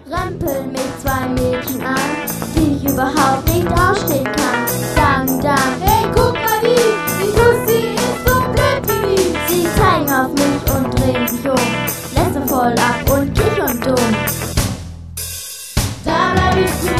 rempeln mich zwei Mädchen an, die ich überhaupt nicht ausstehen kann. Sagen dann, hey, guck mal die Tussi ist so blöd wie die. Sie zeigen auf mich und drehen sich um, lästern voll ab und kichern dumm. Da bleib ich